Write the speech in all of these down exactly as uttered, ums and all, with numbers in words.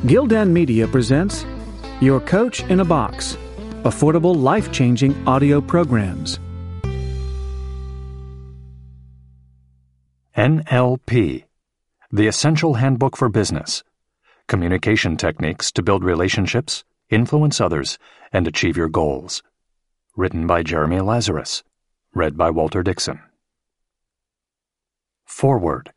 Gildan Media presents Your Coach in a Box, affordable, life-changing audio programs. N L P, the Essential Handbook for Business. Communication techniques to build relationships, influence others, and achieve your goals. Written by Jeremy Lazarus. Read by Walter Dixon. Foreword.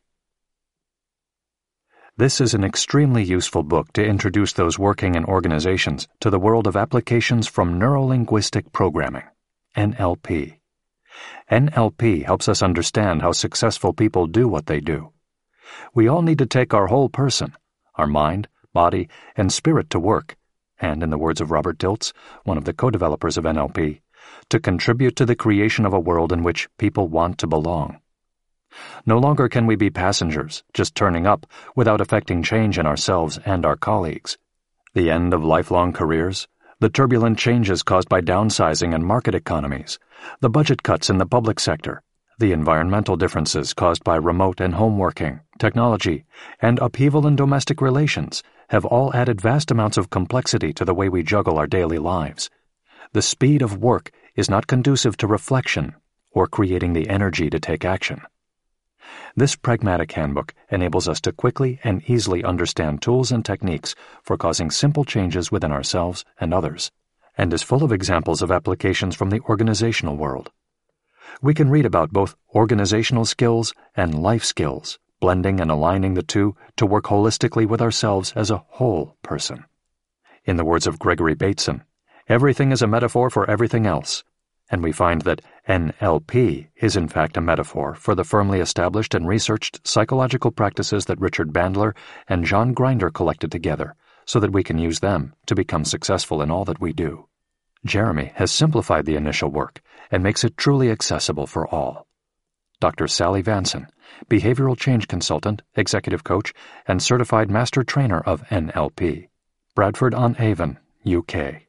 This is an extremely useful book to introduce those working in organizations to the world of applications from Neuro-Linguistic Programming, N L P. N L P helps us understand how successful people do what they do. We all need to take our whole person, our mind, body, and spirit to work, and in the words of Robert Dilts, one of the co-developers of N L P, to contribute to the creation of a world in which people want to belong. No longer can we be passengers, just turning up, without affecting change in ourselves and our colleagues. The end of lifelong careers, the turbulent changes caused by downsizing and market economies, the budget cuts in the public sector, the environmental differences caused by remote and home working, technology, and upheaval in domestic relations have all added vast amounts of complexity to the way we juggle our daily lives. The speed of work is not conducive to reflection or creating the energy to take action. This pragmatic handbook enables us to quickly and easily understand tools and techniques for causing simple changes within ourselves and others, and is full of examples of applications from the organizational world. We can read about both organizational skills and life skills, blending and aligning the two to work holistically with ourselves as a whole person. In the words of Gregory Bateson, everything is a metaphor for everything else, and we find that N L P is in fact a metaphor for the firmly established and researched psychological practices that Richard Bandler and John Grinder collected together so that we can use them to become successful in all that we do. Jeremy has simplified the initial work and makes it truly accessible for all. Doctor Sally Vanson, behavioral change consultant, executive coach, and certified master trainer of N L P, Bradford-on-Avon, U K.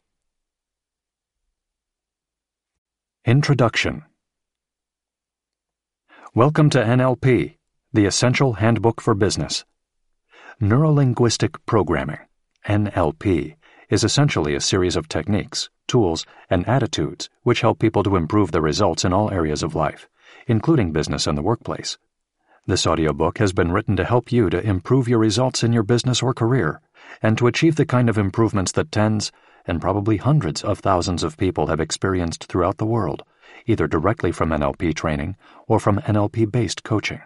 Introduction. Welcome to N L P, the Essential Handbook for Business. Neuro-Linguistic Programming, N L P, is essentially a series of techniques, tools, and attitudes which help people to improve their results in all areas of life, including business and the workplace. This audiobook has been written to help you to improve your results in your business or career, and to achieve the kind of improvements that tens and probably hundreds of thousands of people have experienced throughout the world, either directly from N L P training or from N L P-based coaching.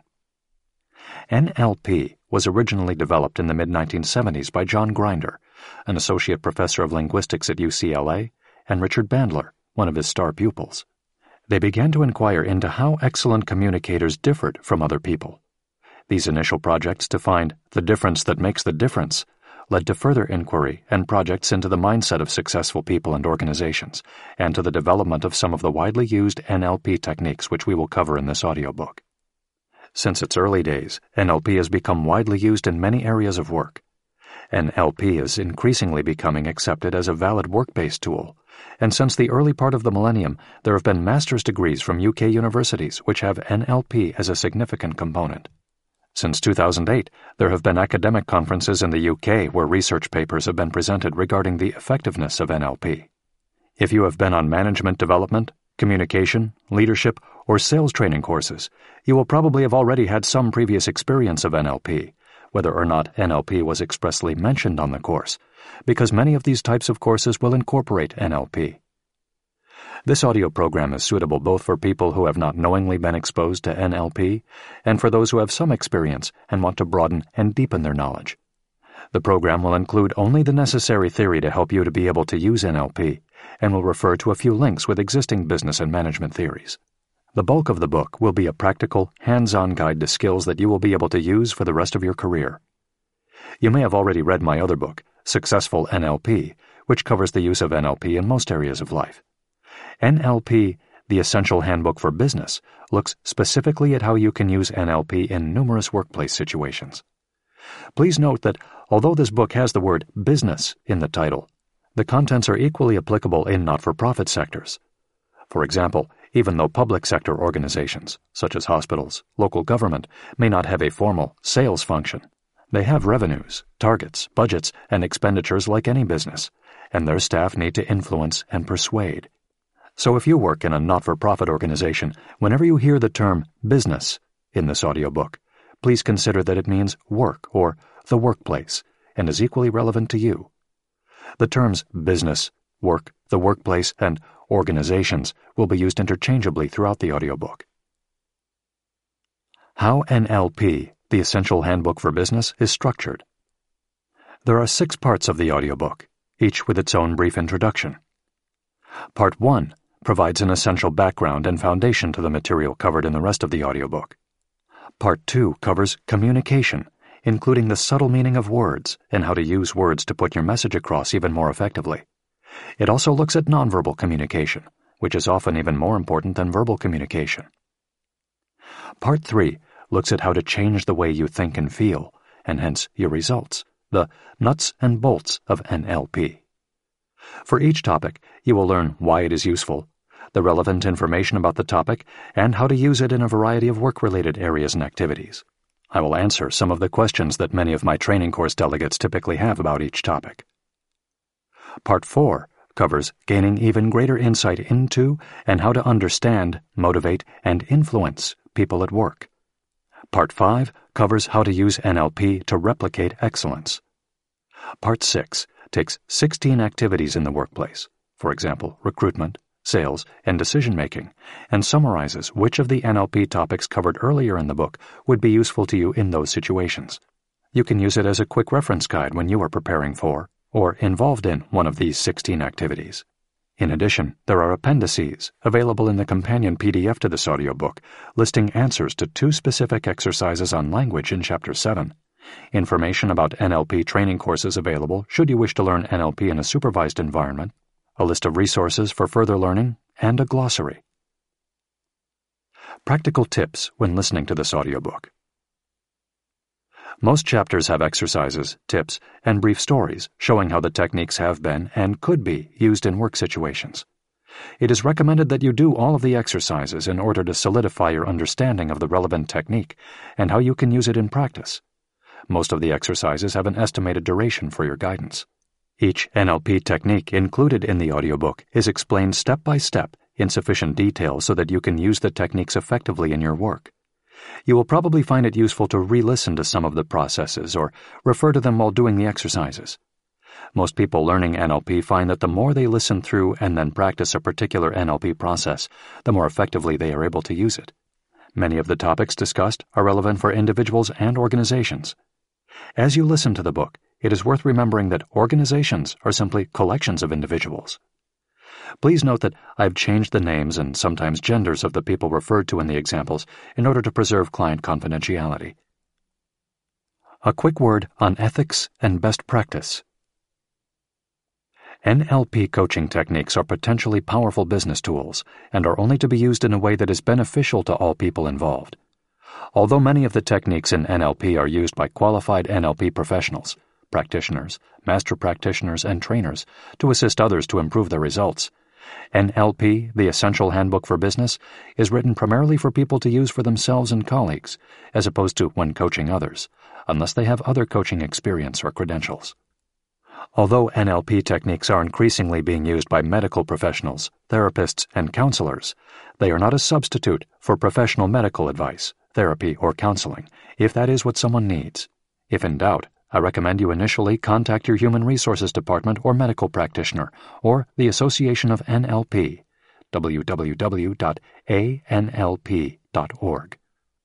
N L P was originally developed in the mid nineteen seventies by John Grinder, an associate professor of linguistics at U C L A, and Richard Bandler, one of his star pupils. They began to inquire into how excellent communicators differed from other people. These initial projects to find the difference that makes the difference led to further inquiry and projects into the mindset of successful people and organizations, and to the development of some of the widely used N L P techniques which we will cover in this audiobook. Since its early days, N L P has become widely used in many areas of work. N L P is increasingly becoming accepted as a valid work-based tool, and since the early part of the millennium, there have been master's degrees from U K universities which have N L P as a significant component. Since two thousand eight, there have been academic conferences in the U K where research papers have been presented regarding the effectiveness of N L P. If you have been on management development, communication, leadership, or sales training courses, you will probably have already had some previous experience of N L P, whether or not N L P was expressly mentioned on the course, because many of these types of courses will incorporate N L P. This audio program is suitable both for people who have not knowingly been exposed to N L P and for those who have some experience and want to broaden and deepen their knowledge. The program will include only the necessary theory to help you to be able to use N L P and will refer to a few links with existing business and management theories. The bulk of the book will be a practical, hands-on guide to skills that you will be able to use for the rest of your career. You may have already read my other book, Successful N L P, which covers the use of N L P in most areas of life. N L P, the Essential Handbook for Business, looks specifically at how you can use N L P in numerous workplace situations. Please note that although this book has the word business in the title, the contents are equally applicable in not-for-profit sectors. For example, even though public sector organizations, such as hospitals, local government, may not have a formal sales function, They have revenues, targets, budgets, and expenditures like any business, and their staff need to influence and persuade. So if you work in a not-for-profit organization, whenever you hear the term business in this audiobook, please consider that it means work or the workplace and is equally relevant to you. The terms business, work, the workplace, and organizations will be used interchangeably throughout the audiobook. How N L P, the Essential Handbook for Business, is structured. There are six parts of the audiobook, each with its own brief introduction. Part one provides an essential background and foundation to the material covered in the rest of the audiobook. Part two covers communication, including the subtle meaning of words and how to use words to put your message across even more effectively. It also looks at nonverbal communication, which is often even more important than verbal communication. Part three looks at how to change the way you think and feel, and hence your results, the nuts and bolts of N L P. For each topic, you will learn why it is useful, the relevant information about the topic, and how to use it in a variety of work-related areas and activities. I will answer some of the questions that many of my training course delegates typically have about each topic. Part four covers gaining even greater insight into and how to understand, motivate, and influence people at work. Part five covers how to use N L P to replicate excellence. Part six takes sixteen activities in the workplace, for example, recruitment, sales, and decision-making, and summarizes which of the N L P topics covered earlier in the book would be useful to you in those situations. You can use it as a quick reference guide when you are preparing for or involved in one of these sixteen activities. In addition, there are appendices available in the companion P D F to this audiobook, listing answers to two specific exercises on language in Chapter seven, information about N L P training courses available should you wish to learn N L P in a supervised environment, a list of resources for further learning, and a glossary. Practical tips when listening to this audiobook. Most chapters have exercises, tips, and brief stories showing how the techniques have been and could be used in work situations. It is recommended that you do all of the exercises in order to solidify your understanding of the relevant technique and how you can use it in practice. Most of the exercises have an estimated duration for your guidance. Each N L P technique included in the audiobook is explained step by step in sufficient detail so that you can use the techniques effectively in your work. You will probably find it useful to re-listen to some of the processes or refer to them while doing the exercises. Most people learning N L P find that the more they listen through and then practice a particular N L P process, the more effectively they are able to use it. Many of the topics discussed are relevant for individuals and organizations. As you listen to the book, it is worth remembering that organizations are simply collections of individuals. Please note that I have changed the names and sometimes genders of the people referred to in the examples in order to preserve client confidentiality. A quick word on ethics and best practice. N L P coaching techniques are potentially powerful business tools and are only to be used in a way that is beneficial to all people involved. Although many of the techniques in N L P are used by qualified N L P professionals, practitioners, master practitioners, and trainers to assist others to improve their results, N L P, the Essential Handbook for Business, is written primarily for people to use for themselves and colleagues, as opposed to when coaching others, unless they have other coaching experience or credentials. Although N L P techniques are increasingly being used by medical professionals, therapists, and counselors, they are not a substitute for professional medical advice, therapy, or counseling, if that is what someone needs. If in doubt, I recommend you initially contact your Human Resources Department or medical practitioner, or the Association of N L P, w w w dot a n l p dot org.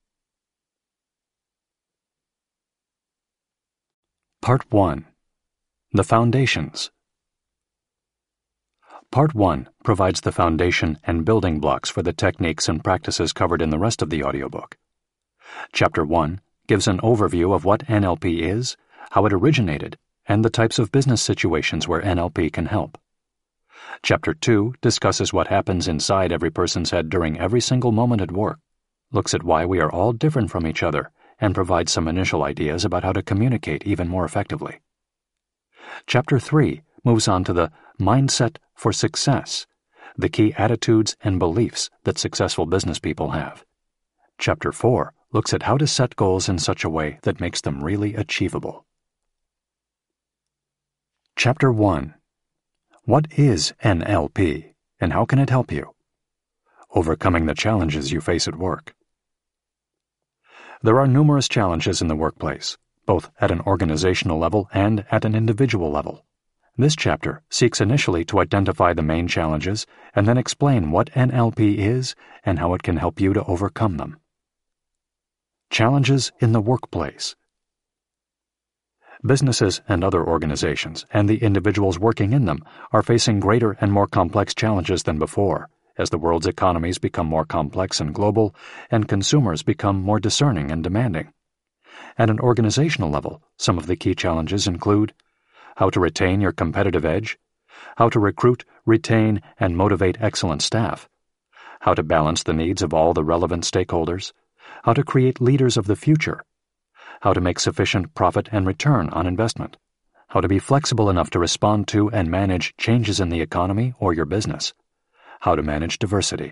Part one. The Foundations. Part one provides the foundation and building blocks for the techniques and practices covered in the rest of the audiobook. Chapter one gives an overview of what N L P is, how it originated, and the types of business situations where N L P can help. Chapter two discusses what happens inside every person's head during every single moment at work, looks at why we are all different from each other, and provides some initial ideas about how to communicate even more effectively. Chapter three moves on to the mindset for success, the key attitudes and beliefs that successful business people have. Chapter four looks at how to set goals in such a way that makes them really achievable. Chapter one. What is N L P, and how can it help you? Overcoming the challenges you face at work. There are numerous challenges in the workplace, both at an organizational level and at an individual level. This chapter seeks initially to identify the main challenges and then explain what N L P is and how it can help you to overcome them. Challenges in the workplace. Businesses and other organizations, and the individuals working in them, are facing greater and more complex challenges than before, as the world's economies become more complex and global, and consumers become more discerning and demanding. At an organizational level, some of the key challenges include how to retain your competitive edge, how to recruit, retain, and motivate excellent staff, how to balance the needs of all the relevant stakeholders, how to create leaders of the future, how to make sufficient profit and return on investment, how to be flexible enough to respond to and manage changes in the economy or your business, how to manage diversity.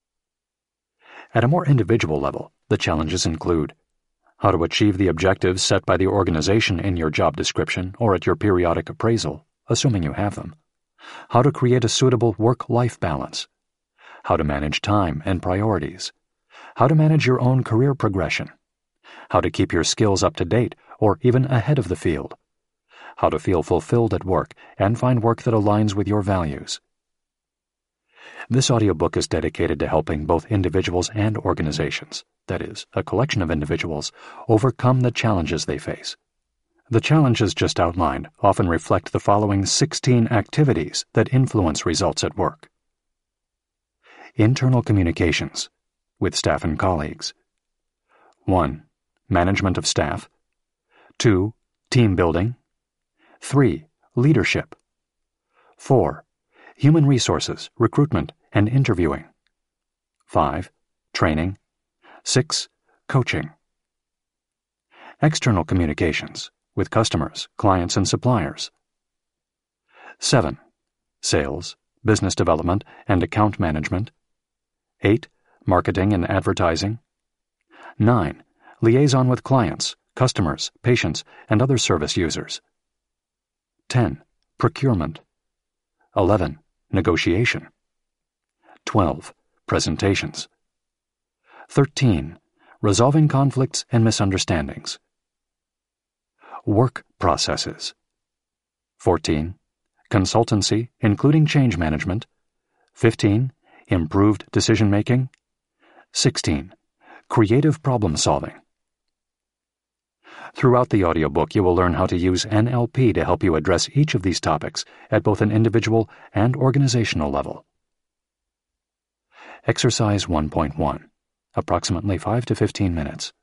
At a more individual level, the challenges include how to achieve the objectives set by the organization in your job description or at your periodic appraisal, assuming you have them, how to create a suitable work-life balance, how to manage time and priorities, how to manage your own career progression, how to keep your skills up to date or even ahead of the field, how to feel fulfilled at work and find work that aligns with your values. This audiobook is dedicated to helping both individuals and organizations, that is, a collection of individuals, overcome the challenges they face. The challenges just outlined often reflect the following sixteen activities that influence results at work. Internal communications with staff and colleagues. one. Management of staff. two. Team building. three. Leadership. four. Human resources, recruitment, and interviewing. five. Training. six. Coaching. External communications with customers, clients, and suppliers. seven. Sales, business development, and account management. eight. Marketing and advertising. nine. Liaison with clients, customers, patients, and other service users. ten. Procurement. eleven. Negotiation. twelve. Presentations. thirteen. Resolving conflicts and misunderstandings. Work processes. fourteen. Consultancy, including change management. fifteen. Improved decision-making. sixteen. Creative problem-solving. Throughout the audiobook, you will learn how to use N L P to help you address each of these topics at both an individual and organizational level. Exercise one point one, approximately five to fifteen minutes.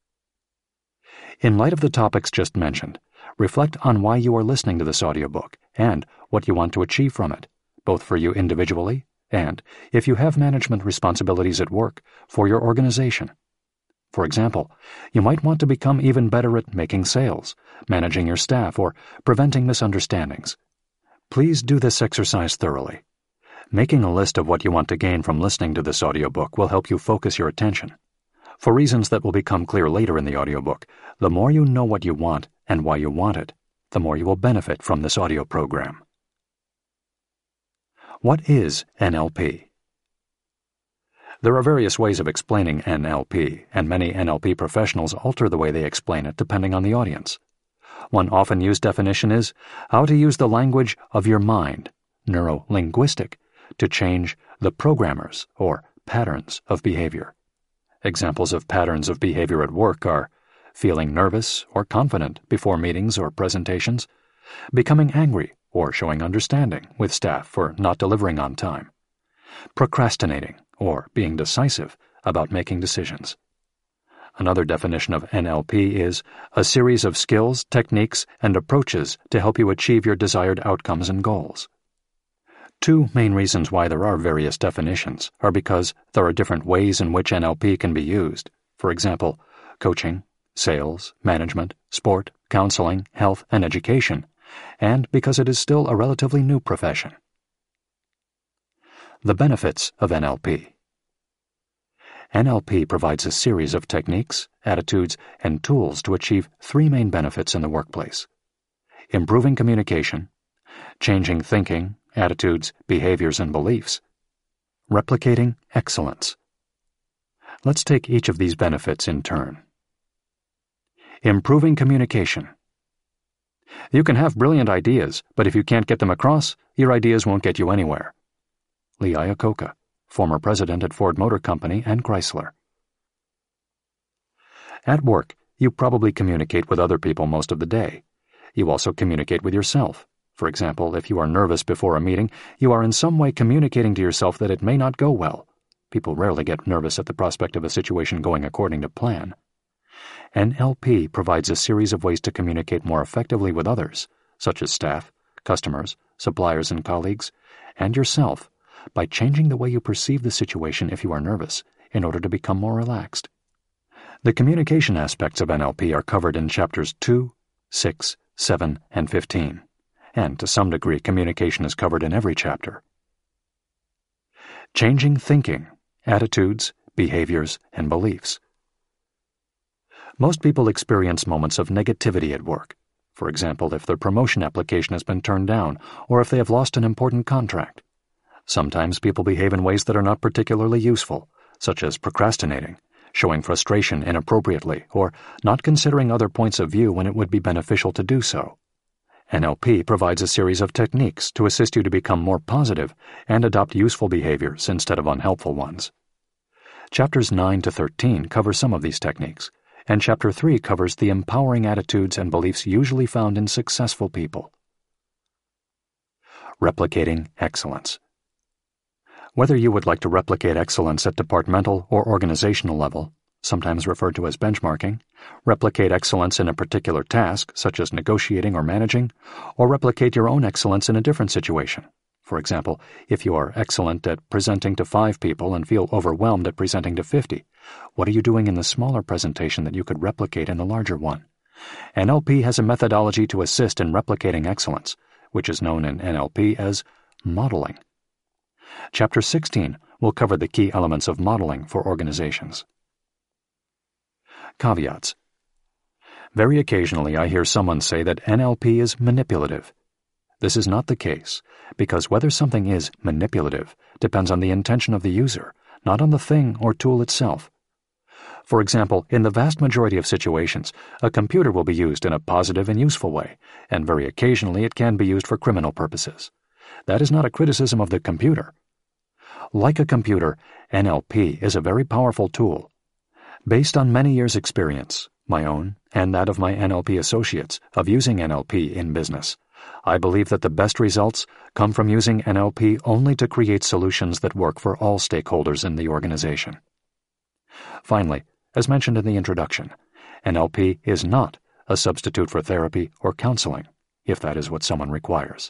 In light of the topics just mentioned, reflect on why you are listening to this audiobook and what you want to achieve from it, both for you individually and, if you have management responsibilities at work, for your organization. For example, you might want to become even better at making sales, managing your staff, or preventing misunderstandings. Please do this exercise thoroughly. Making a list of what you want to gain from listening to this audiobook will help you focus your attention. For reasons that will become clear later in the audiobook, the more you know what you want and why you want it, the more you will benefit from this audio program. What is N L P? There are various ways of explaining N L P, and many N L P professionals alter the way they explain it depending on the audience. One often used definition is how to use the language of your mind, neuro-linguistic, to change the programmers or patterns of behavior. Examples of patterns of behavior at work are feeling nervous or confident before meetings or presentations, becoming angry or showing understanding with staff for not delivering on time, procrastinating or being decisive about making decisions. Another definition of N L P is a series of skills, techniques, and approaches to help you achieve your desired outcomes and goals. Two main reasons why there are various definitions are because there are different ways in which N L P can be used. For example, coaching, sales, management, sport, counseling, health, and education, and because it is still a relatively new profession. The benefits of N L P. N L P provides a series of techniques, attitudes, and tools to achieve three main benefits in the workplace: improving communication, changing thinking, attitudes, behaviors, and beliefs, replicating excellence. Let's take each of these benefits in turn. Improving communication. You can have brilliant ideas, but if you can't get them across, your ideas won't get you anywhere. Lee Iacocca, former president at Ford Motor Company and Chrysler. At work, you probably communicate with other people most of the day. You also communicate with yourself. For example, if you are nervous before a meeting, you are in some way communicating to yourself that it may not go well. People rarely get nervous at the prospect of a situation going according to plan. N L P provides a series of ways to communicate more effectively with others, such as staff, customers, suppliers and colleagues, and yourself, by changing the way you perceive the situation if you are nervous, in order to become more relaxed. The communication aspects of N L P are covered in chapters two, six, seven, and fifteen, and to some degree communication is covered in every chapter. Changing thinking, attitudes, behaviors, and beliefs. Most people experience moments of negativity at work. For example, if their promotion application has been turned down, or if they have lost an important contract. Sometimes people behave in ways that are not particularly useful, such as procrastinating, showing frustration inappropriately, or not considering other points of view when it would be beneficial to do so. N L P provides a series of techniques to assist you to become more positive and adopt useful behaviors instead of unhelpful ones. Chapters nine to thirteen cover some of these techniques, and Chapter three covers the empowering attitudes and beliefs usually found in successful people. Replicating excellence. Whether you would like to replicate excellence at departmental or organizational level, sometimes referred to as benchmarking, replicate excellence in a particular task, such as negotiating or managing, or replicate your own excellence in a different situation. For example, if you are excellent at presenting to five people and feel overwhelmed at presenting to fifty, what are you doing in the smaller presentation that you could replicate in the larger one? N L P has a methodology to assist in replicating excellence, which is known in N L P as modeling. Chapter sixteen will cover the key elements of modeling for organizations. Caveats. Very occasionally I hear someone say that N L P is manipulative. This is not the case, because whether something is manipulative depends on the intention of the user, not on the thing or tool itself. For example, in the vast majority of situations, a computer will be used in a positive and useful way, and very occasionally it can be used for criminal purposes. That is not a criticism of the computer. Like a computer, N L P is a very powerful tool. Based on many years' experience, my own and that of my N L P associates, of using N L P in business, I believe that the best results come from using N L P only to create solutions that work for all stakeholders in the organization. Finally, as mentioned in the introduction, N L P is not a substitute for therapy or counseling, if that is what someone requires.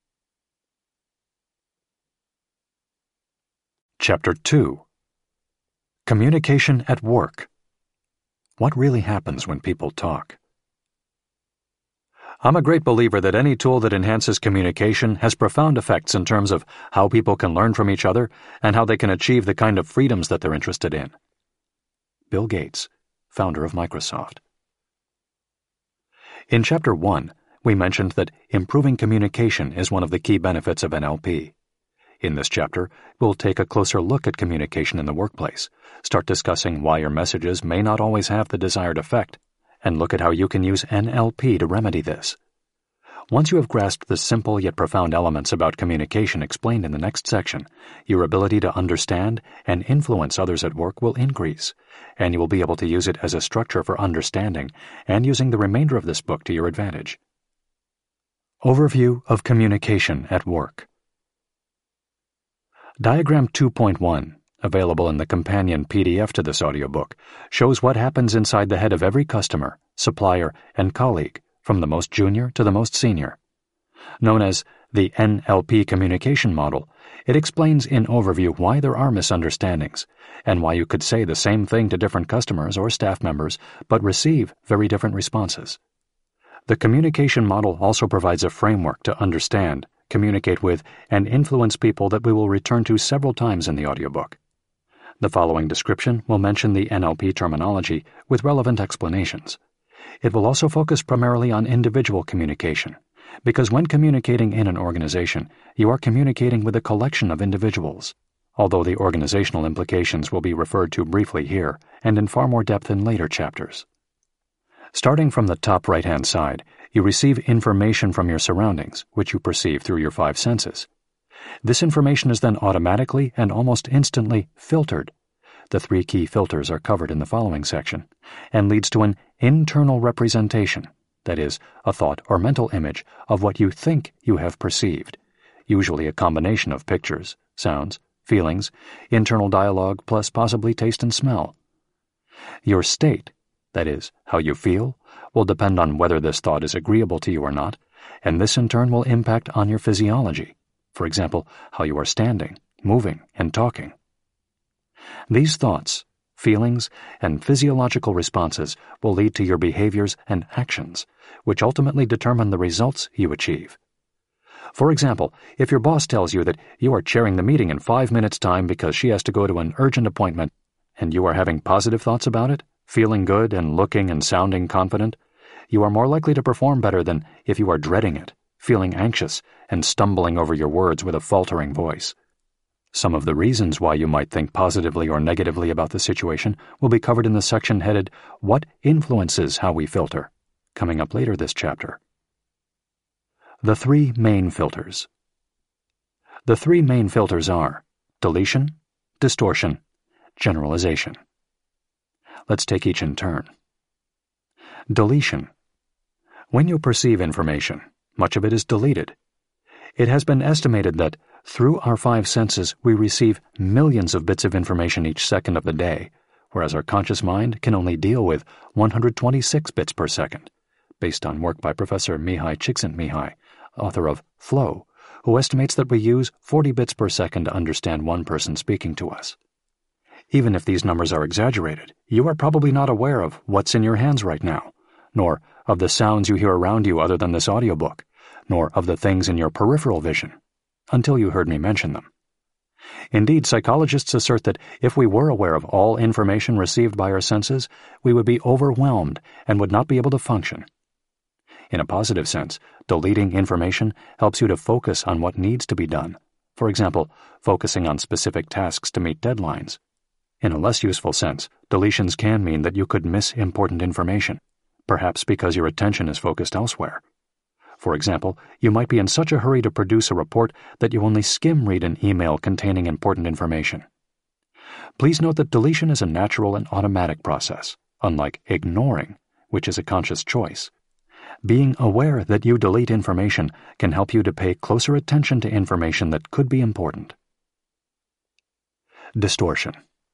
Chapter two. Communication at Work. What really happens when people talk? I'm a great believer that any tool that enhances communication has profound effects in terms of how people can learn from each other and how they can achieve the kind of freedoms that they're interested in. Bill Gates, founder of Microsoft. In Chapter one, we mentioned that improving communication is one of the key benefits of N L P. In this chapter, we'll take a closer look at communication in the workplace, start discussing why your messages may not always have the desired effect, and look at how you can use N L P to remedy this. Once you have grasped the simple yet profound elements about communication explained in the next section, your ability to understand and influence others at work will increase, and you will be able to use it as a structure for understanding and using the remainder of this book to your advantage. Overview of Communication at Work. Diagram two point one, available in the companion P D F to this audiobook, shows what happens inside the head of every customer, supplier, and colleague, from the most junior to the most senior. Known as the N L P communication model, it explains in overview why there are misunderstandings, and why you could say the same thing to different customers or staff members, but receive very different responses. The communication model also provides a framework to understand, communicate with, and influence people that we will return to several times in the audiobook. The following description will mention the N L P terminology with relevant explanations. It will also focus primarily on individual communication, because when communicating in an organization, you are communicating with a collection of individuals, although the organizational implications will be referred to briefly here and in far more depth in later chapters. Starting from the top right-hand side, you receive information from your surroundings, which you perceive through your five senses. This information is then automatically and almost instantly filtered. The three key filters are covered in the following section, and leads to an internal representation, that is, a thought or mental image of what you think you have perceived, usually a combination of pictures, sounds, feelings, internal dialogue, plus possibly taste and smell. Your state, that is, how you feel, will depend on whether this thought is agreeable to you or not, and this in turn will impact on your physiology, for example, how you are standing, moving, and talking. These thoughts, feelings, and physiological responses will lead to your behaviors and actions, which ultimately determine the results you achieve. For example, if your boss tells you that you are chairing the meeting in five minutes' time because she has to go to an urgent appointment, and you are having positive thoughts about it, feeling good and looking and sounding confident, you are more likely to perform better than if you are dreading it, feeling anxious, and stumbling over your words with a faltering voice. Some of the reasons why you might think positively or negatively about the situation will be covered in the section headed What Influences How We Filter, coming up later this chapter. The three main filters. The three main filters are deletion, distortion, generalization. Let's take each in turn. Deletion. When you perceive information, much of it is deleted. It has been estimated that through our five senses we receive millions of bits of information each second of the day, whereas our conscious mind can only deal with one hundred twenty-six bits per second, based on work by Professor Mihai Csikszentmihalyi, author of Flow, who estimates that we use forty bits per second to understand one person speaking to us. Even if these numbers are exaggerated, you are probably not aware of what's in your hands right now, nor of the sounds you hear around you other than this audiobook, nor of the things in your peripheral vision, until you heard me mention them. Indeed, psychologists assert that if we were aware of all information received by our senses, we would be overwhelmed and would not be able to function. In a positive sense, deleting information helps you to focus on what needs to be done, for example, focusing on specific tasks to meet deadlines. In a less useful sense, deletions can mean that you could miss important information, perhaps because your attention is focused elsewhere. For example, you might be in such a hurry to produce a report that you only skim read an email containing important information. Please note that deletion is a natural and automatic process, unlike ignoring, which is a conscious choice. Being aware that you delete information can help you to pay closer attention to information that could be important. Distortion.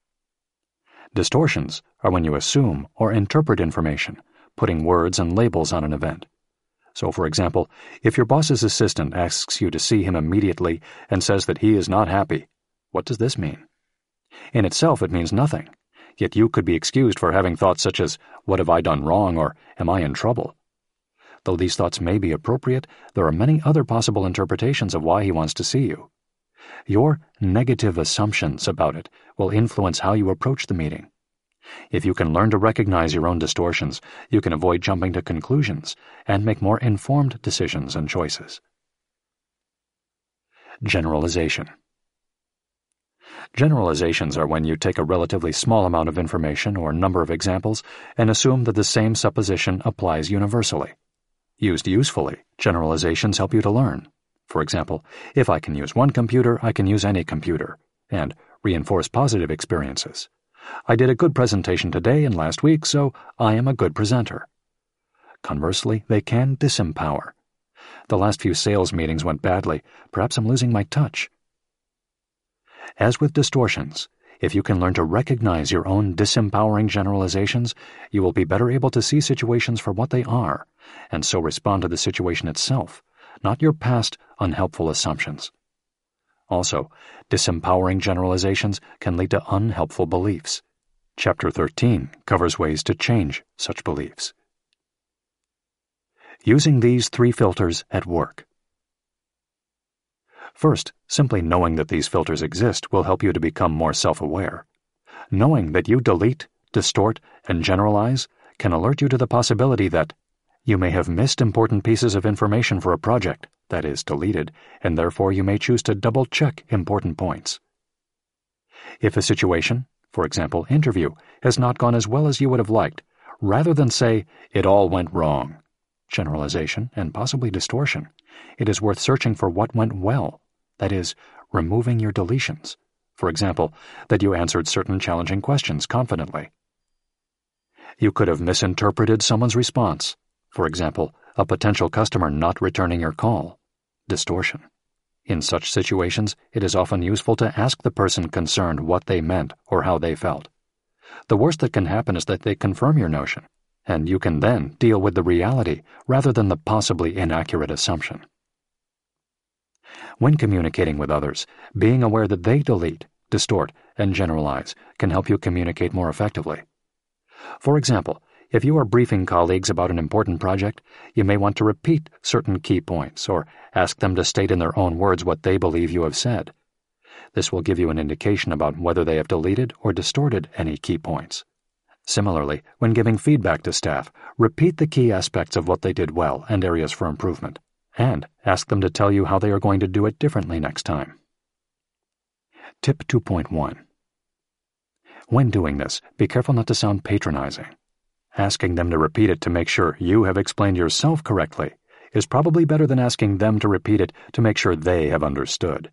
Distortions are when you assume or interpret information, putting words and labels on an event. So, for example, if your boss's assistant asks you to see him immediately and says that he is not happy, what does this mean? In itself, it means nothing, yet you could be excused for having thoughts such as, "What have I done wrong?" or "Am I in trouble?" Though these thoughts may be appropriate, there are many other possible interpretations of why he wants to see you. Your negative assumptions about it will influence how you approach the meeting. If you can learn to recognize your own distortions, you can avoid jumping to conclusions and make more informed decisions and choices. Generalization. Generalizations are when you take a relatively small amount of information or number of examples and assume that the same supposition applies universally. Used usefully, generalizations help you to learn. For example, if I can use one computer, I can use any computer, and reinforce positive experiences. I did a good presentation today and last week, so I am a good presenter. Conversely, they can disempower. The last few sales meetings went badly. Perhaps I'm losing my touch. As with distortions, if you can learn to recognize your own disempowering generalizations, you will be better able to see situations for what they are, and so respond to the situation itself, not your past unhelpful assumptions. Also, disempowering generalizations can lead to unhelpful beliefs. Chapter thirteen covers ways to change such beliefs. Using these three filters at work. First, simply knowing that these filters exist will help you to become more self-aware. Knowing that you delete, distort, and generalize can alert you to the possibility that you may have missed important pieces of information for a project, that is, deleted, and therefore you may choose to double-check important points. If a situation, for example, interview, has not gone as well as you would have liked, rather than say, "It all went wrong," generalization and possibly distortion, it is worth searching for what went well, that is, removing your deletions. For example, that you answered certain challenging questions confidently. You could have misinterpreted someone's response. For example, a potential customer not returning your call. Distortion. In such situations, it is often useful to ask the person concerned what they meant or how they felt. The worst that can happen is that they confirm your notion, and you can then deal with the reality rather than the possibly inaccurate assumption. When communicating with others, being aware that they delete, distort, and generalize can help you communicate more effectively. For example, if you are briefing colleagues about an important project, you may want to repeat certain key points or ask them to state in their own words what they believe you have said. This will give you an indication about whether they have deleted or distorted any key points. Similarly, when giving feedback to staff, repeat the key aspects of what they did well and areas for improvement, and ask them to tell you how they are going to do it differently next time. Tip two point one. When doing this, be careful not to sound patronizing. Asking them to repeat it to make sure you have explained yourself correctly is probably better than asking them to repeat it to make sure they have understood.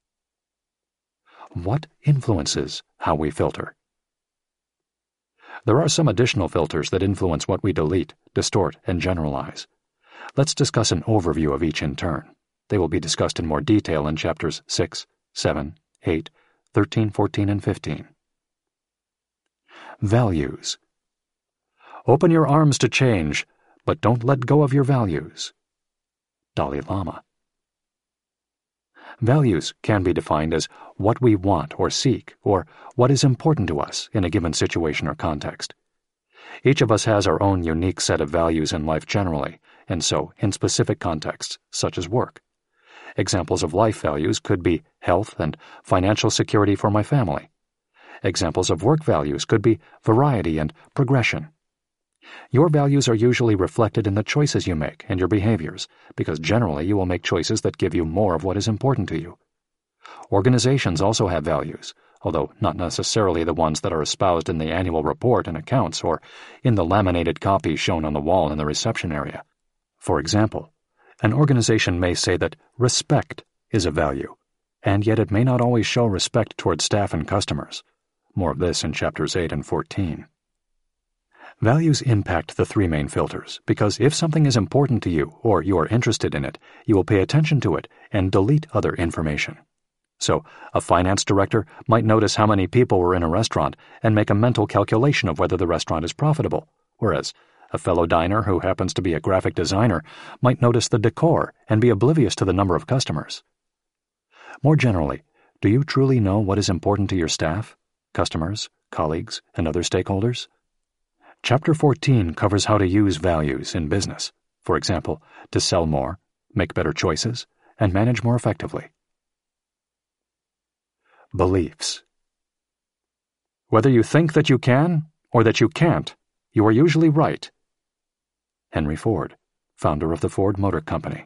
What influences how we filter? There are some additional filters that influence what we delete, distort, and generalize. Let's discuss an overview of each in turn. They will be discussed in more detail in chapters six, seven, eight, thirteen, fourteen, and fifteen. Values. Open your arms to change, but don't let go of your values. Dalai Lama. Values can be defined as what we want or seek, or what is important to us in a given situation or context. Each of us has our own unique set of values in life generally, and so in specific contexts, such as work. Examples of life values could be health and financial security for my family. Examples of work values could be variety and progression. Your values are usually reflected in the choices you make and your behaviors, because generally you will make choices that give you more of what is important to you. Organizations also have values, although not necessarily the ones that are espoused in the annual report and accounts or in the laminated copies shown on the wall in the reception area. For example, an organization may say that respect is a value, and yet it may not always show respect toward staff and customers. More of this in chapters eight and fourteen. Values impact the three main filters, because if something is important to you or you are interested in it, you will pay attention to it and delete other information. So, a finance director might notice how many people were in a restaurant and make a mental calculation of whether the restaurant is profitable, whereas a fellow diner who happens to be a graphic designer might notice the decor and be oblivious to the number of customers. More generally, do you truly know what is important to your staff, customers, colleagues, and other stakeholders? Chapter fourteen covers how to use values in business, for example, to sell more, make better choices, and manage more effectively. Beliefs. Whether you think that you can or that you can't, you are usually right. Henry Ford, founder of the Ford Motor Company.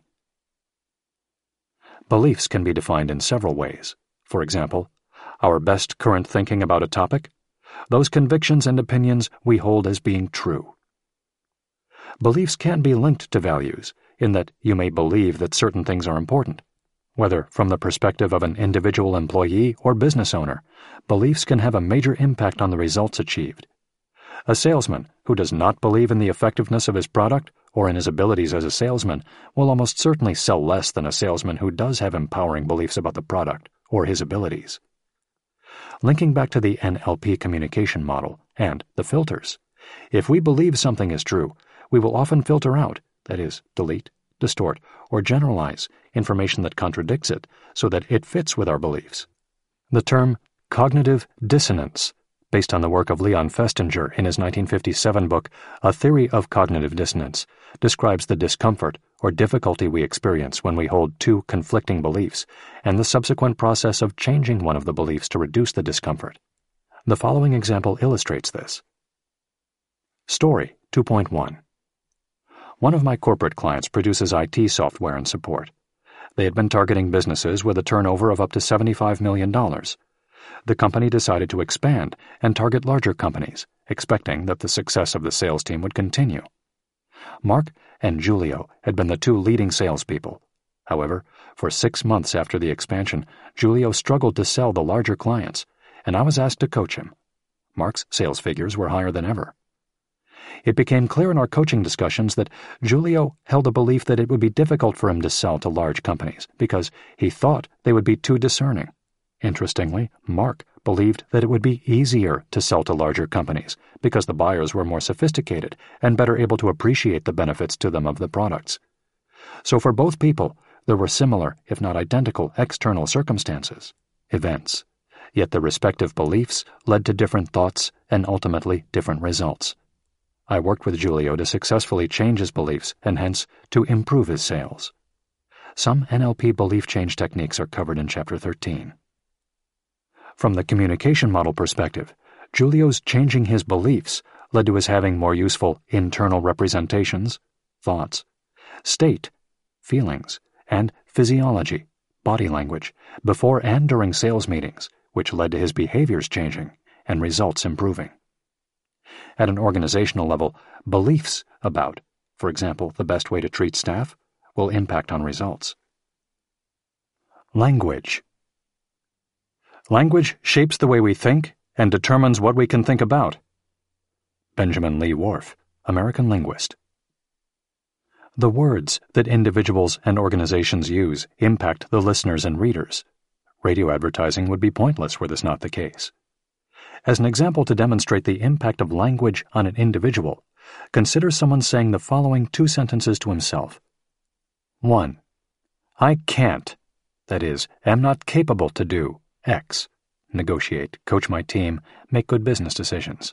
Beliefs can be defined in several ways. For example, our best current thinking about a topic, those convictions and opinions we hold as being true. Beliefs can be linked to values, in that you may believe that certain things are important. Whether from the perspective of an individual employee or business owner, beliefs can have a major impact on the results achieved. A salesman who does not believe in the effectiveness of his product or in his abilities as a salesman will almost certainly sell less than a salesman who does have empowering beliefs about the product or his abilities. Linking back to the N L P communication model and the filters, if we believe something is true, we will often filter out, that is, delete, distort, or generalize information that contradicts it so that it fits with our beliefs. The term cognitive dissonance, based on the work of Leon Festinger in his nineteen fifty-seven book, A Theory of Cognitive Dissonance, describes the discomfort or difficulty we experience when we hold two conflicting beliefs and the subsequent process of changing one of the beliefs to reduce the discomfort. The following example illustrates this. Story two point one. One of my corporate clients produces I T software and support. They had been targeting businesses with a turnover of up to seventy-five million dollars. The company decided to expand and target larger companies, expecting that the success of the sales team would continue. Mark and Julio had been the two leading salespeople. However, for six months after the expansion, Julio struggled to sell the larger clients, and I was asked to coach him. Mark's sales figures were higher than ever. It became clear in our coaching discussions that Julio held a belief that it would be difficult for him to sell to large companies because he thought they would be too discerning. Interestingly, Mark believed that it would be easier to sell to larger companies because the buyers were more sophisticated and better able to appreciate the benefits to them of the products. So for both people, there were similar, if not identical, external circumstances, events, yet their respective beliefs led to different thoughts and ultimately different results. I worked with Julio to successfully change his beliefs and hence to improve his sales. Some N L P belief change techniques are covered in Chapter thirteen. From the communication model perspective, Julio's changing his beliefs led to his having more useful internal representations, thoughts, state, feelings, and physiology, body language, before and during sales meetings, which led to his behaviors changing and results improving. At an organizational level, beliefs about, for example, the best way to treat staff, will impact on results. Language. Language shapes the way we think and determines what we can think about. Benjamin Lee Whorf, American linguist. The words that individuals and organizations use impact the listeners and readers. Radio advertising would be pointless were this not the case. As an example to demonstrate the impact of language on an individual, consider someone saying the following two sentences to himself. one. I can't, that is, am not capable to do X, negotiate, coach my team, make good business decisions.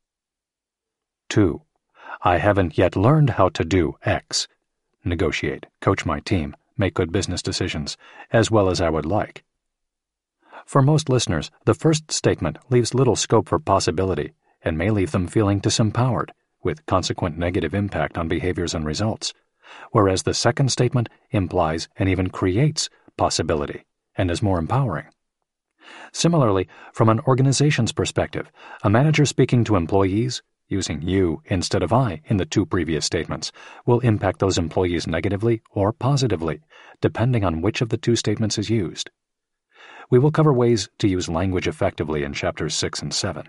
two. I haven't yet learned how to do X, negotiate, coach my team, make good business decisions, as well as I would like. For most listeners, the first statement leaves little scope for possibility and may leave them feeling disempowered, with consequent negative impact on behaviors and results, whereas the second statement implies and even creates possibility and is more empowering. Similarly, from an organization's perspective, a manager speaking to employees, using you instead of I in the two previous statements, will impact those employees negatively or positively, depending on which of the two statements is used. We will cover ways to use language effectively in Chapters six and seven.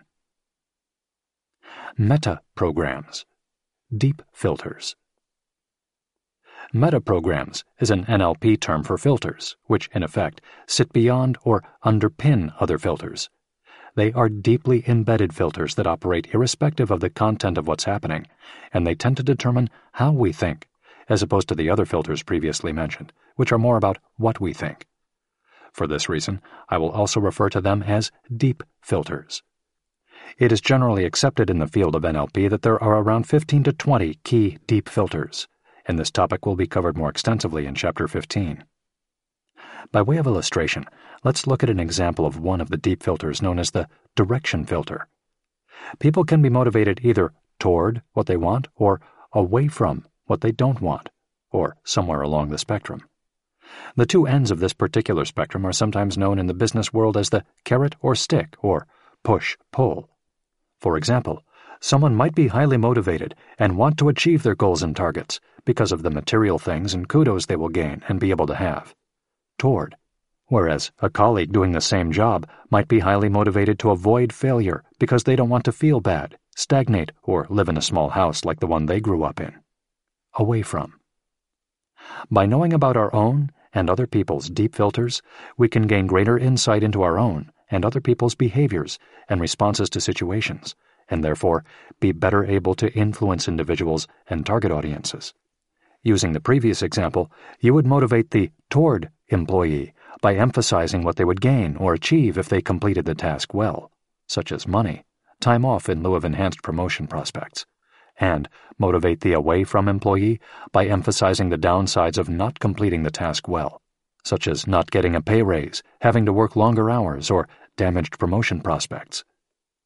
Meta-programs. Deep filters. Meta-programs is an N L P term for filters, which, in effect, sit beyond or underpin other filters. They are deeply embedded filters that operate irrespective of the content of what's happening, and they tend to determine how we think, as opposed to the other filters previously mentioned, which are more about what we think. For this reason, I will also refer to them as deep filters. It is generally accepted in the field of N L P that there are around fifteen to twenty key deep filters, and this topic will be covered more extensively in Chapter fifteen. By way of illustration, let's look at an example of one of the deep filters known as the direction filter. People can be motivated either toward what they want or away from what they don't want, or somewhere along the spectrum. The two ends of this particular spectrum are sometimes known in the business world as the carrot or stick, or push-pull. For example, someone might be highly motivated and want to achieve their goals and targets because of the material things and kudos they will gain and be able to have, toward, whereas a colleague doing the same job might be highly motivated to avoid failure because they don't want to feel bad, stagnate, or live in a small house like the one they grew up in, away from. By knowing about our own and other people's deep filters, we can gain greater insight into our own and other people's behaviors and responses to situations, and therefore be better able to influence individuals and target audiences. Using the previous example, you would motivate the toward employee by emphasizing what they would gain or achieve if they completed the task well, such as money, time off in lieu of enhanced promotion prospects, and motivate the away from employee by emphasizing the downsides of not completing the task well, such as not getting a pay raise, having to work longer hours, or damaged promotion prospects.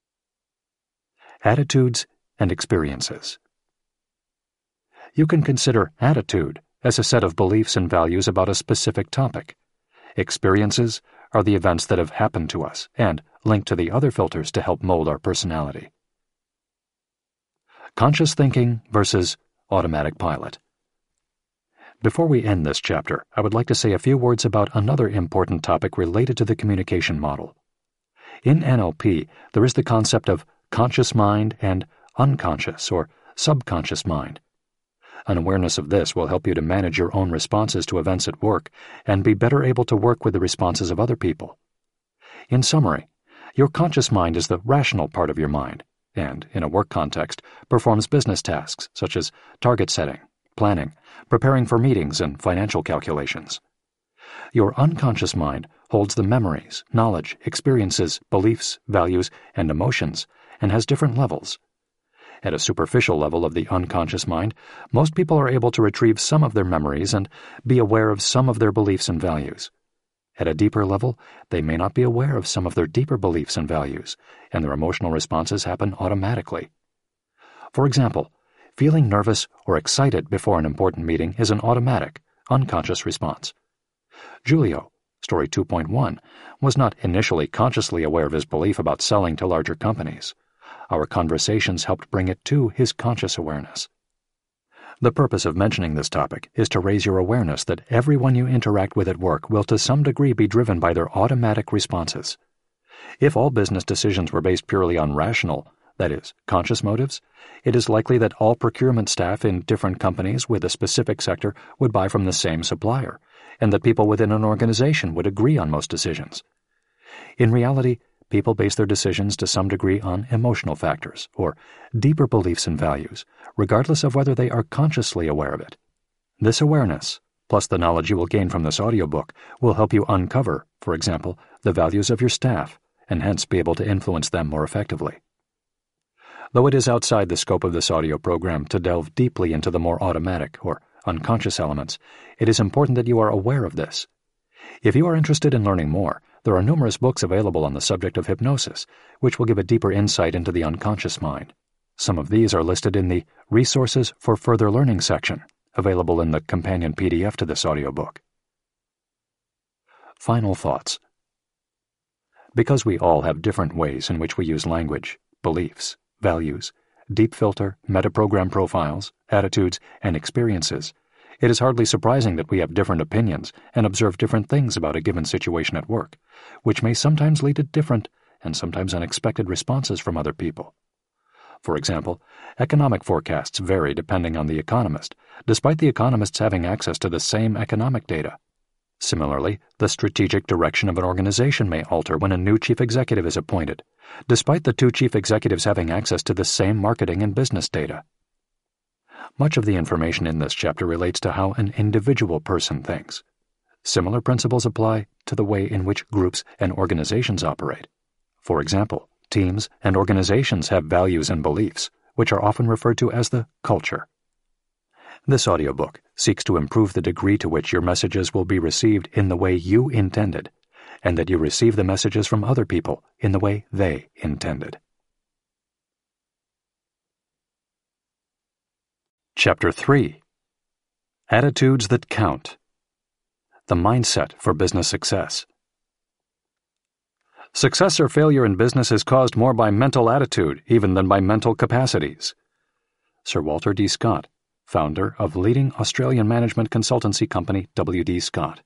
Attitudes and experiences. You can consider attitude as a set of beliefs and values about a specific topic. Experiences are the events that have happened to us and linked to the other filters to help mold our personality. Conscious thinking versus automatic pilot. Before we end this chapter, I would like to say a few words about another important topic related to the communication model. In N L P, there is the concept of conscious mind and unconscious or subconscious mind. An awareness of this will help you to manage your own responses to events at work and be better able to work with the responses of other people. In summary, your conscious mind is the rational part of your mind and, in a work context, performs business tasks such as target setting, planning, preparing for meetings, and financial calculations. Your unconscious mind holds the memories, knowledge, experiences, beliefs, values, and emotions, and has different levels. At a superficial level of the unconscious mind, most people are able to retrieve some of their memories and be aware of some of their beliefs and values. At a deeper level, they may not be aware of some of their deeper beliefs and values, and their emotional responses happen automatically. For example, feeling nervous or excited before an important meeting is an automatic, unconscious response. Julio, Story two point one, was not initially consciously aware of his belief about selling to larger companies. Our conversations helped bring it to his conscious awareness. The purpose of mentioning this topic is to raise your awareness that everyone you interact with at work will to some degree be driven by their automatic responses. If all business decisions were based purely on rational, that is, conscious motives, it is likely that all procurement staff in different companies with a specific sector would buy from the same supplier, and that people within an organization would agree on most decisions. In reality, people base their decisions to some degree on emotional factors, or deeper beliefs and values, regardless of whether they are consciously aware of it. This awareness, plus the knowledge you will gain from this audiobook, will help you uncover, for example, the values of your staff, and hence be able to influence them more effectively. Though it is outside the scope of this audio program to delve deeply into the more automatic or unconscious elements, it is important that you are aware of this. If you are interested in learning more, there are numerous books available on the subject of hypnosis, which will give a deeper insight into the unconscious mind. Some of these are listed in the Resources for Further Learning section, available in the companion P D F to this audiobook. Final thoughts. Because we all have different ways in which we use language, beliefs, values, deep filter, metaprogram profiles, attitudes, and experiences, it is hardly surprising that we have different opinions and observe different things about a given situation at work, which may sometimes lead to different and sometimes unexpected responses from other people. For example, economic forecasts vary depending on the economist, despite the economists having access to the same economic data. Similarly, the strategic direction of an organization may alter when a new chief executive is appointed, despite the two chief executives having access to the same marketing and business data. Much of the information in this chapter relates to how an individual person thinks. Similar principles apply to the way in which groups and organizations operate. For example, teams and organizations have values and beliefs, which are often referred to as the culture. This audiobook seeks to improve the degree to which your messages will be received in the way you intended, and that you receive the messages from other people in the way they intended. Chapter three. Attitudes That Count. The Mindset for Business Success. Success or failure in business is caused more by mental attitude even than by mental capacities. Sir Walter D. Scott, founder of leading Australian management consultancy company W D. Scott.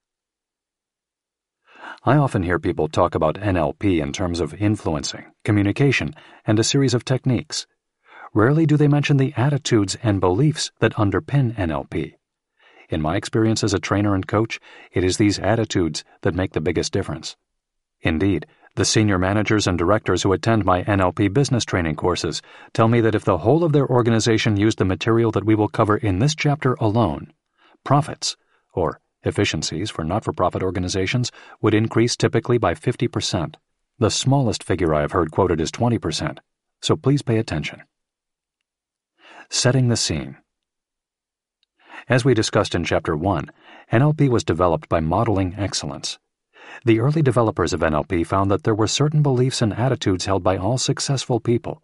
I often hear people talk about N L P in terms of influencing, communication, and a series of techniques. Rarely do they mention the attitudes and beliefs that underpin N L P. In my experience as a trainer and coach, it is these attitudes that make the biggest difference. Indeed, the senior managers and directors who attend my N L P business training courses tell me that if the whole of their organization used the material that we will cover in this chapter alone, profits, or efficiencies for not-for-profit organizations, would increase typically by fifty percent. The smallest figure I have heard quoted is twenty percent, so please pay attention. Setting the scene. As we discussed in Chapter one, N L P was developed by modeling excellence. The early developers of N L P found that there were certain beliefs and attitudes held by all successful people.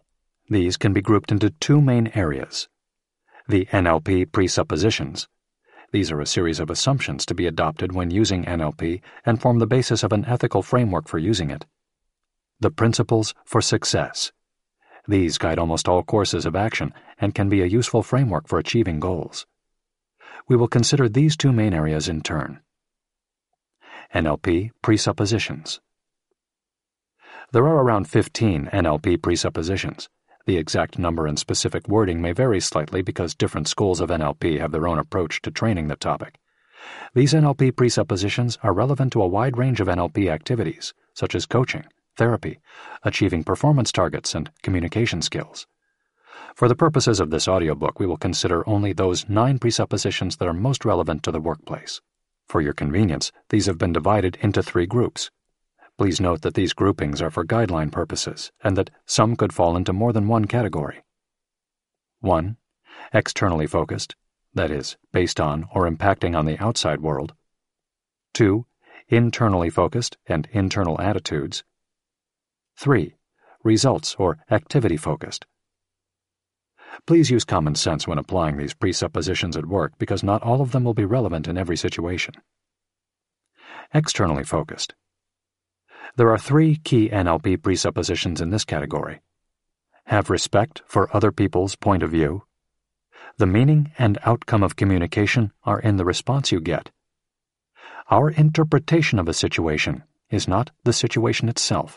These can be grouped into two main areas. The N L P presuppositions. These are a series of assumptions to be adopted when using N L P and form the basis of an ethical framework for using it. The principles for success. These guide almost all courses of action and can be a useful framework for achieving goals. We will consider these two main areas in turn. N L P presuppositions. There are around fifteen N L P presuppositions. The exact number and specific wording may vary slightly because different schools of N L P have their own approach to training the topic. These N L P presuppositions are relevant to a wide range of N L P activities, such as coaching, therapy, achieving performance targets, and communication skills. For the purposes of this audiobook, we will consider only those nine presuppositions that are most relevant to the workplace. For your convenience, these have been divided into three groups. Please note that these groupings are for guideline purposes and that some could fall into more than one category. one. Externally focused, that is, based on or impacting on the outside world. two. Internally focused and internal attitudes. three. Results or activity focused. Please use common sense when applying these presuppositions at work because not all of them will be relevant in every situation. Externally focused. There are three key N L P presuppositions in this category. Have respect for other people's point of view. The meaning and outcome of communication are in the response you get. Our interpretation of a situation is not the situation itself.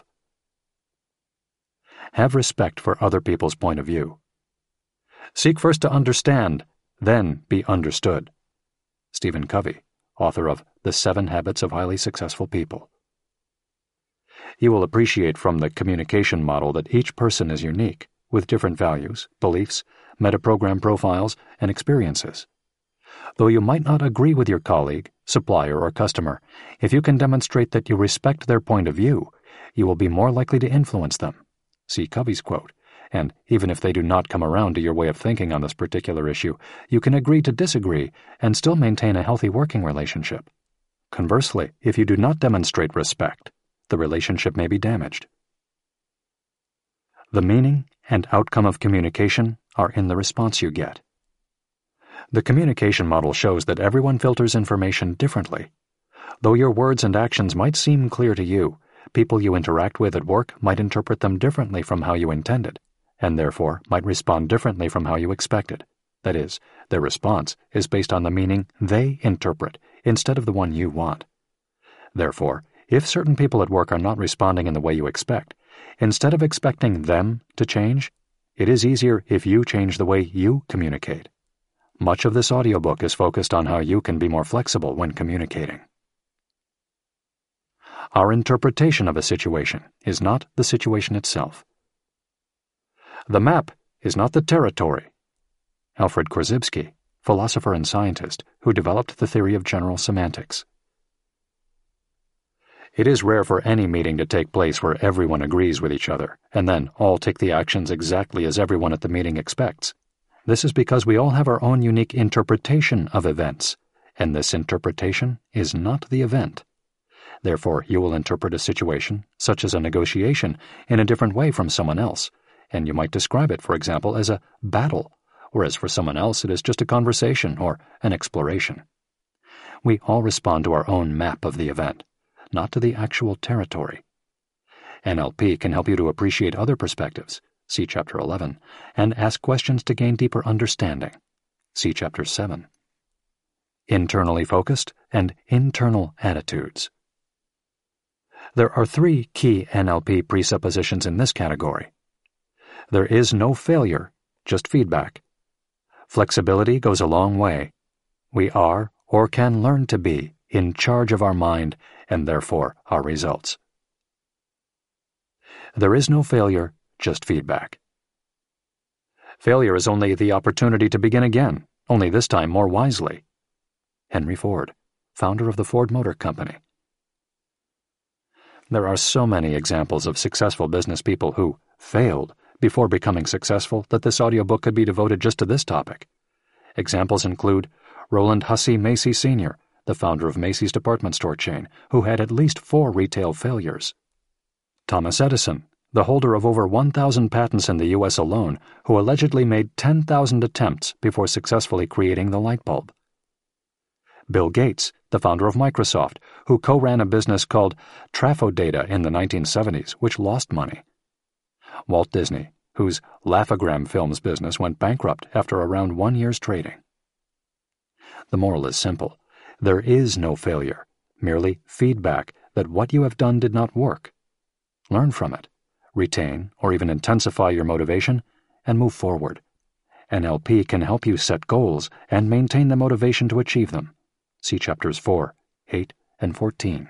Have respect for other people's point of view. Seek first to understand, then be understood. Stephen Covey, author of The Seven Habits of Highly Successful People. You will appreciate from the communication model that each person is unique, with different values, beliefs, metaprogram profiles, and experiences. Though you might not agree with your colleague, supplier, or customer, if you can demonstrate that you respect their point of view, you will be more likely to influence them. See Covey's quote. And even if they do not come around to your way of thinking on this particular issue, you can agree to disagree and still maintain a healthy working relationship. Conversely, if you do not demonstrate respect, the relationship may be damaged. The meaning and outcome of communication are in the response you get. The communication model shows that everyone filters information differently. Though your words and actions might seem clear to you, people you interact with at work might interpret them differently from how you intended, and therefore might respond differently from how you expected. That is, their response is based on the meaning they interpret instead of the one you want. Therefore, if certain people at work are not responding in the way you expect, instead of expecting them to change, it is easier if you change the way you communicate. Much of this audiobook is focused on how you can be more flexible when communicating. Our interpretation of a situation is not the situation itself. The map is not the territory. Alfred Korzybski, philosopher and scientist who developed the theory of general semantics. It is rare for any meeting to take place where everyone agrees with each other, and then all take the actions exactly as everyone at the meeting expects. This is because we all have our own unique interpretation of events, and this interpretation is not the event. Therefore, you will interpret a situation, such as a negotiation, in a different way from someone else, and you might describe it, for example, as a battle, whereas for someone else it is just a conversation or an exploration. We all respond to our own map of the event, not to the actual territory. N L P can help you to appreciate other perspectives, see Chapter eleven, and ask questions to gain deeper understanding, see Chapter seven. Internally focused and internal attitudes. There are three key N L P presuppositions in this category. There is no failure, just feedback. Flexibility goes a long way. We are, or can learn to be, in charge of our mind and therefore our results. There is no failure, just feedback. Failure is only the opportunity to begin again, only this time more wisely. Henry Ford, founder of the Ford Motor Company. There are so many examples of successful business people who failed before becoming successful that this audiobook could be devoted just to this topic. Examples include Roland Hussey Macy Senior, the founder of Macy's department store chain, who had at least four retail failures. Thomas Edison, the holder of over one thousand patents in the U S alone, who allegedly made ten thousand attempts before successfully creating the light bulb. Bill Gates, the founder of Microsoft, who co-ran a business called Trafodata in the nineteen seventies, which lost money. Walt Disney, whose Laugh-O-Gram Films business went bankrupt after around one year's trading. The moral is simple. There is no failure, merely feedback that what you have done did not work. Learn from it, retain or even intensify your motivation, and move forward. N L P can help you set goals and maintain the motivation to achieve them. See chapters four, eight, and fourteen.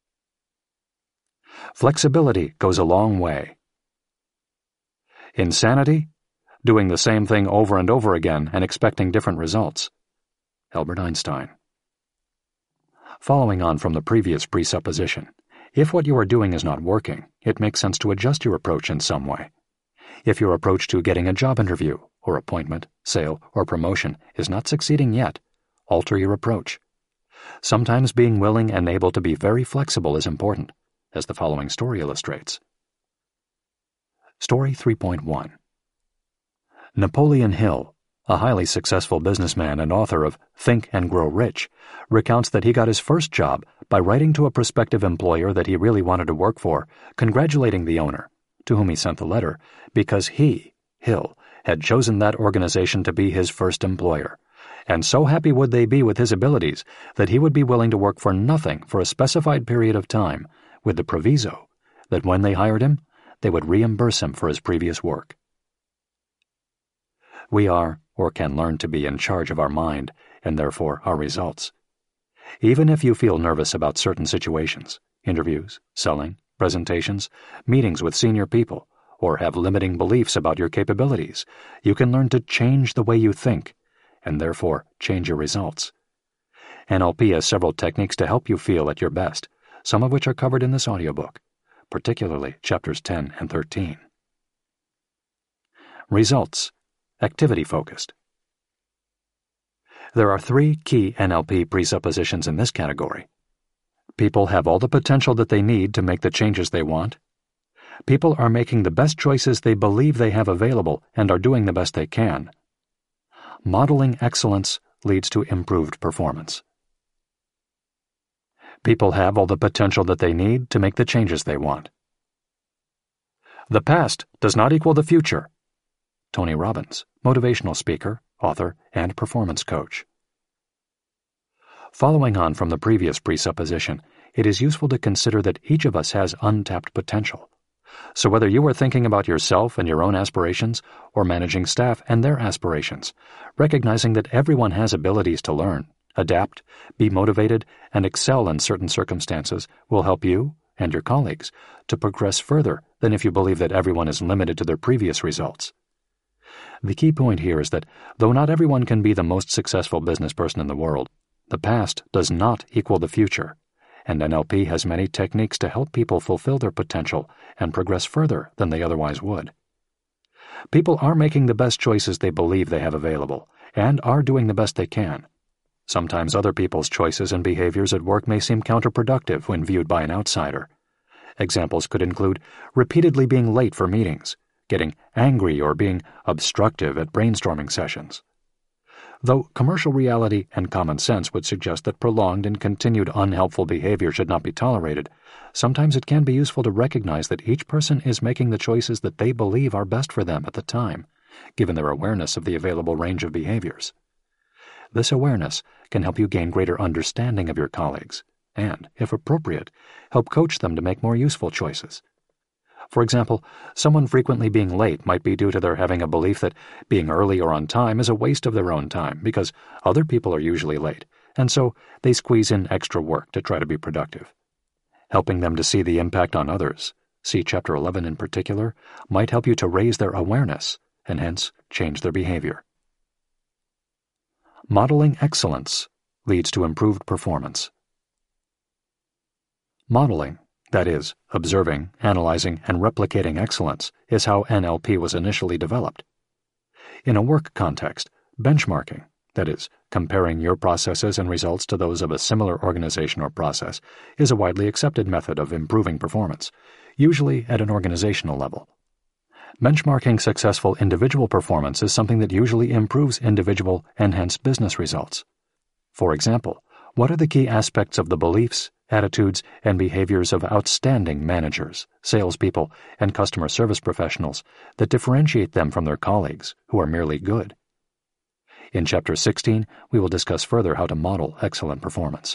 Flexibility goes a long way. Insanity? Doing the same thing over and over again and expecting different results. Albert Einstein. Following on from the previous presupposition, if what you are doing is not working, it makes sense to adjust your approach in some way. If your approach to getting a job interview, or appointment, sale, or promotion is not succeeding yet, alter your approach. Sometimes being willing and able to be very flexible is important, as the following story illustrates. Story three point one. Napoleon Hill, a highly successful businessman and author of Think and Grow Rich, recounts that he got his first job by writing to a prospective employer that he really wanted to work for, congratulating the owner, to whom he sent the letter, because he, Hill, had chosen that organization to be his first employer, and so happy would they be with his abilities that he would be willing to work for nothing for a specified period of time, with the proviso that when they hired him, they would reimburse him for his previous work. We are, or can learn to be, in charge of our mind, and therefore our results. Even if you feel nervous about certain situations, interviews, selling, presentations, meetings with senior people, or have limiting beliefs about your capabilities, you can learn to change the way you think, and therefore change your results. N L P has several techniques to help you feel at your best, some of which are covered in this audiobook, particularly chapters ten and thirteen. Results. Activity-focused. There are three key N L P presuppositions in this category. People have all the potential that they need to make the changes they want. People are making the best choices they believe they have available and are doing the best they can. Modeling excellence leads to improved performance. People have all the potential that they need to make the changes they want. The past does not equal the future. Tony Robbins, motivational speaker, author, and performance coach. Following on from the previous presupposition, it is useful to consider that each of us has untapped potential. So whether you are thinking about yourself and your own aspirations, or managing staff and their aspirations, recognizing that everyone has abilities to learn, adapt, be motivated, and excel in certain circumstances will help you and your colleagues to progress further than if you believe that everyone is limited to their previous results. The key point here is that though not everyone can be the most successful business person in the world, the past does not equal the future, and N L P has many techniques to help people fulfill their potential and progress further than they otherwise would. People are making the best choices they believe they have available, and are doing the best they can. Sometimes other people's choices and behaviors at work may seem counterproductive when viewed by an outsider. Examples could include repeatedly being late for meetings, getting angry, or being obstructive at brainstorming sessions. Though commercial reality and common sense would suggest that prolonged and continued unhelpful behavior should not be tolerated, sometimes it can be useful to recognize that each person is making the choices that they believe are best for them at the time, given their awareness of the available range of behaviors. This awareness can help you gain greater understanding of your colleagues and, if appropriate, help coach them to make more useful choices. For example, someone frequently being late might be due to their having a belief that being early or on time is a waste of their own time because other people are usually late, and so they squeeze in extra work to try to be productive. Helping them to see the impact on others, see Chapter eleven in particular, might help you to raise their awareness and hence change their behavior. Modeling excellence leads to improved performance. Modeling, that is, observing, analyzing, and replicating excellence, is how N L P was initially developed. In a work context, benchmarking, that is, comparing your processes and results to those of a similar organization or process, is a widely accepted method of improving performance, usually at an organizational level. Benchmarking successful individual performance is something that usually improves individual and hence business results. For example, what are the key aspects of the beliefs, attitudes, and behaviors of outstanding managers, salespeople, and customer service professionals that differentiate them from their colleagues who are merely good? In Chapter sixteen, we will discuss further how to model excellent performance.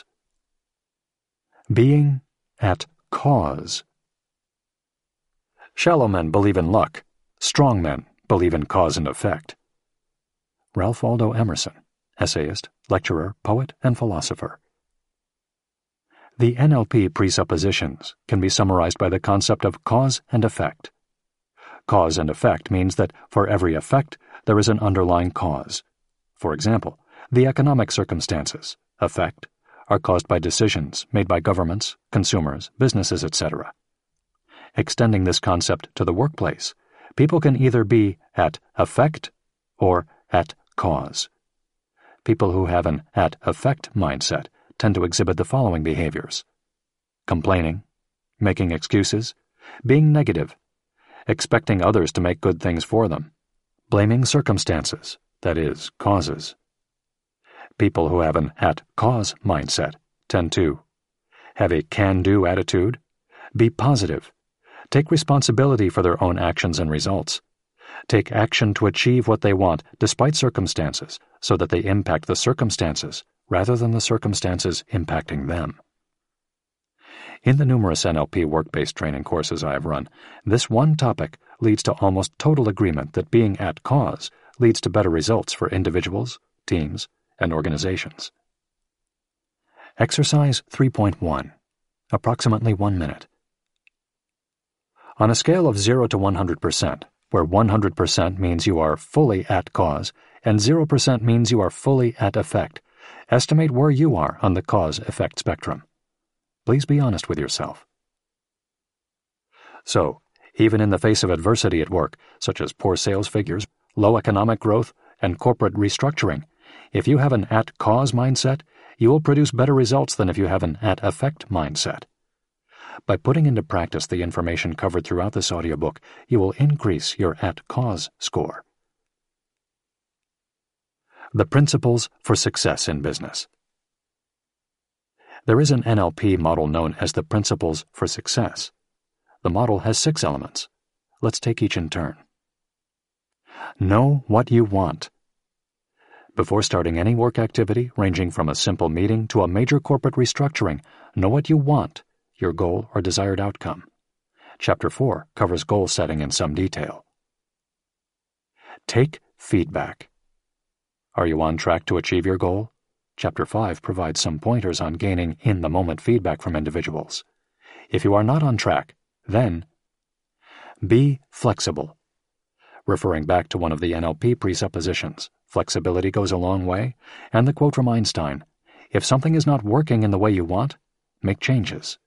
Being at cause. Shallow men believe in luck. Strong men believe in cause and effect. Ralph Waldo Emerson, essayist, lecturer, poet, and philosopher. The N L P presuppositions can be summarized by the concept of cause and effect. Cause and effect means that for every effect, there is an underlying cause. For example, the economic circumstances, effect, are caused by decisions made by governments, consumers, businesses, et cetera. Extending this concept to the workplace, people can either be at effect or at cause. People who have an at effect mindset tend to exhibit the following behaviors: complaining, making excuses, being negative, expecting others to make good things for them, blaming circumstances, that is, causes. People who have an at-cause mindset tend to have a can-do attitude, be positive, take responsibility for their own actions and results, take action to achieve what they want despite circumstances so that they impact the circumstances rather than the circumstances impacting them. In the numerous N L P work-based training courses I have run, this one topic leads to almost total agreement that being at cause leads to better results for individuals, teams, and organizations. Exercise three point one. Approximately one minute. On a scale of zero to one hundred percent, where one hundred percent means you are fully at cause and zero percent means you are fully at effect, estimate where you are on the cause-effect spectrum. Please be honest with yourself. So, even in the face of adversity at work, such as poor sales figures, low economic growth, and corporate restructuring, if you have an at-cause mindset, you will produce better results than if you have an at-effect mindset. By putting into practice the information covered throughout this audiobook, you will increase your at-cause score. The Principles for Success in Business. There is an N L P model known as the Principles for Success. The model has six elements. Let's take each in turn. Know what you want. Before starting any work activity, ranging from a simple meeting to a major corporate restructuring, know what you want, your goal or desired outcome. Chapter four covers goal setting in some detail. Take feedback. Are you on track to achieve your goal? Chapter five provides some pointers on gaining in-the-moment feedback from individuals. If you are not on track, then be flexible. Referring back to one of the N L P presuppositions, flexibility goes a long way, and the quote from Einstein, if something is not working in the way you want, make changes.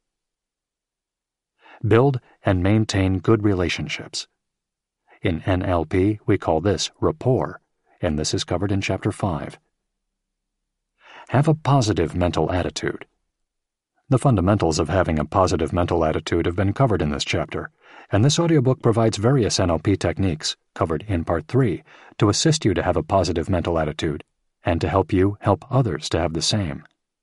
Build and maintain good relationships. In N L P, we call this rapport, and this is covered in Chapter five. Have a positive mental attitude. The fundamentals of having a positive mental attitude have been covered in this chapter, and this audiobook provides various N L P techniques, covered in Part three, to assist you to have a positive mental attitude, and to help you help others to have the same.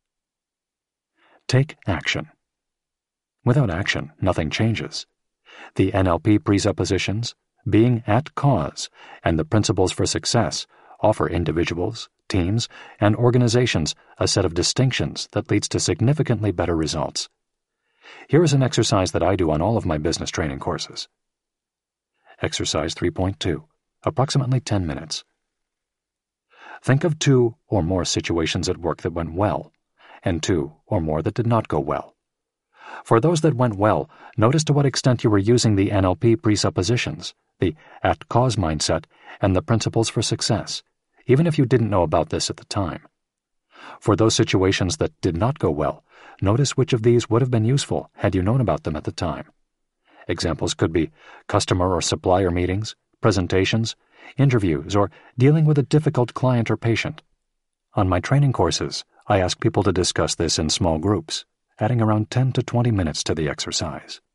Take action. Without action, nothing changes. The N L P presuppositions, being at cause, and the Principles for Success offer individuals, teams, and organizations a set of distinctions that leads to significantly better results. Here is an exercise that I do on all of my business training courses. Exercise three point two, approximately ten minutes. Think of two or more situations at work that went well, and two or more that did not go well. For those that went well, notice to what extent you were using the N L P presuppositions, the at-cause mindset, and the Principles for Success, even if you didn't know about this at the time. For those situations that did not go well, notice which of these would have been useful had you known about them at the time. Examples could be customer or supplier meetings, presentations, interviews, or dealing with a difficult client or patient. On my training courses, I ask people to discuss this in small groups, adding around ten to twenty minutes to the exercise.